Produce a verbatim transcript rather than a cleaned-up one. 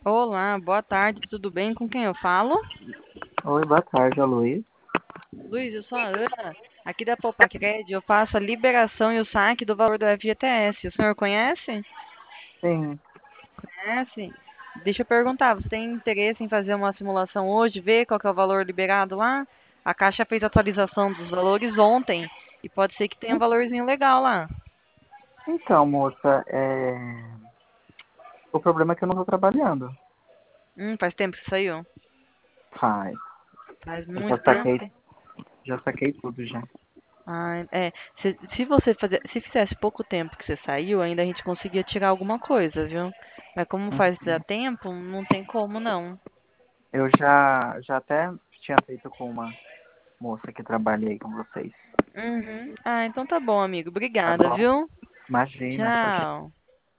Olá, boa tarde, tudo bem? Com quem eu falo? Oi, boa tarde, Aloysio. Luiz, eu sou a Ana, aqui da Popacred. Eu faço a liberação e o saque do valor do F G T S. O senhor conhece? Sim, Conhece? Deixa eu perguntar, você tem interesse em fazer uma simulação hoje, ver qual que é o valor liberado lá? A Caixa fez atualização dos valores ontem e pode ser que tenha um valorzinho legal lá. então, moça, é... o problema é que eu não tô trabalhando. Hum, faz tempo que você saiu? Faz. Faz Eu já muito saquei, tempo. já saquei tudo já. Ah, é. Se, se você fazer, se fizesse pouco tempo que você saiu, ainda a gente conseguia tirar alguma coisa, viu? Mas como faz já Uhum. tempo, não tem como não. Eu já, já até tinha feito com uma moça que trabalha aí com vocês. Uhum. Ah, então tá bom, amigo. Tá Obrigada, bom? viu? Imagina, tchau, tchau. Tchau.